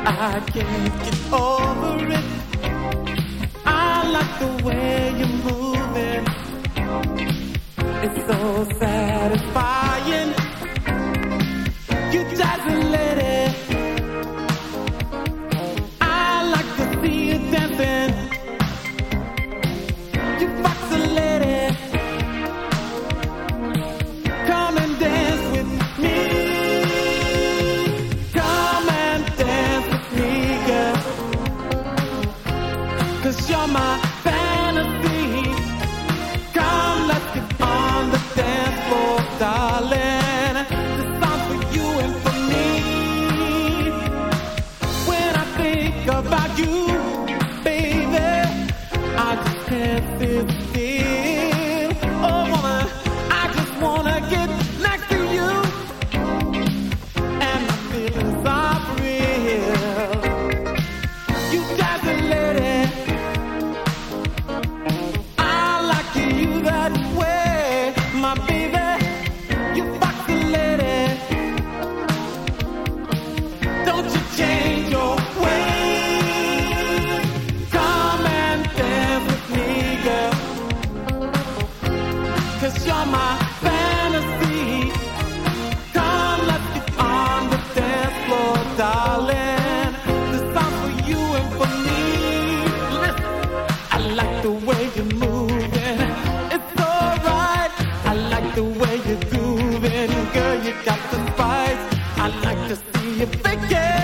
I can't get over it. I like the way you're moving. It's so satisfying. You dancing lady. I like to see you dancing. You foxy lady. Come and dance with me. Come and dance with me, girl. 'Cause you're my fantasy. Come, let's get on the dance floor, darling. This song for you and for me. When I think about you, baby, I just can't sit still. Oh, woman, I just wanna get next to you. And my feelings are real. You dancing lady. I like you that way, my baby. You foxy lady. Don't you change your ways. Come and dance with me, girl. 'Cause you're my fantasy. Come, let's get on the dance floor, darling. This song for you and for me. Listen, I like the way you're moving. It's alright. I like the way you're grooving. Girl, you got the spice. I like to see you fake it.